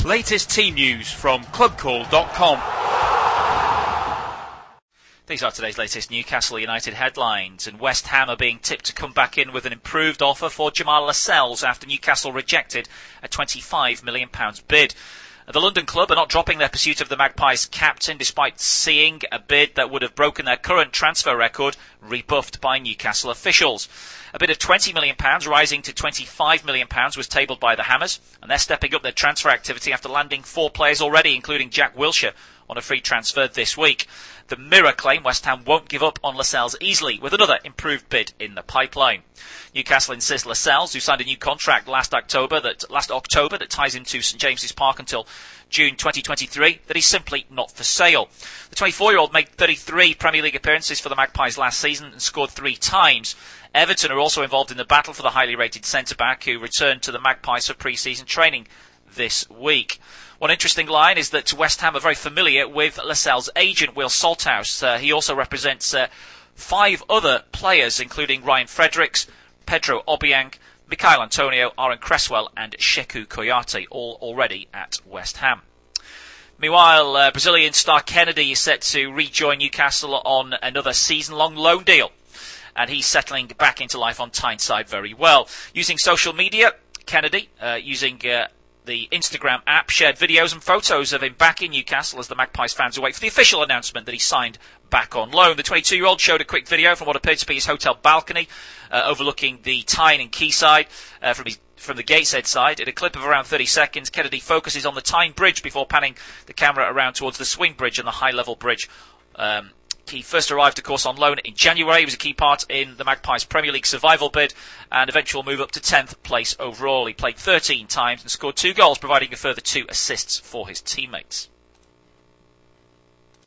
Latest team news from clubcall.com. These are today's latest Newcastle United headlines, and West Ham are being tipped to come back in with an improved offer for Jamal Lascelles after Newcastle rejected a £25 million bid. The London club are not dropping their pursuit of the Magpies captain despite seeing a bid that would have broken their current transfer record rebuffed by Newcastle officials. A bid of £20 million rising to £25 million was tabled by the Hammers, and they're stepping up their transfer activity after landing 4 players already, including Jack Wilshere, on a free transfer this week. The Mirror claim West Ham won't give up on Lascelles easily, with another improved bid in the pipeline. Newcastle insists Lascelles, who signed a new contract last October that ties him to St James's Park until June 2023, that he's simply not for sale. The 24-year-old made 33 Premier League appearances for the Magpies last season and scored 3 times. Everton are also involved in the battle for the highly rated centre-back, who returned to the Magpies for pre-season training this week. One interesting line is that West Ham are very familiar with Lascelles' agent, Will Salthouse. He also represents 5 other players, including Ryan Fredericks, Pedro Obiang, Mikhail Antonio, Aaron Cresswell and Sheku Kouyate, all already at West Ham. Meanwhile, Brazilian star Kennedy is set to rejoin Newcastle on another season-long loan deal, and he's settling back into life on Tyneside very well. Using social media, Kennedy, using the Instagram app, shared videos and photos of him back in Newcastle as the Magpies fans await for the official announcement that he signed back on loan. The 22-year-old showed a quick video from what appeared to be his hotel balcony overlooking the Tyne and Quayside from the Gateshead side. In a clip of around 30 seconds, Kennedy focuses on the Tyne Bridge before panning the camera around towards the Swing Bridge and the high-level bridge. He first arrived, of course, on loan in January. He was a key part in the Magpies' Premier League survival bid and eventual move up to 10th place overall. He played 13 times and scored 2 goals, providing a further 2 assists for his teammates.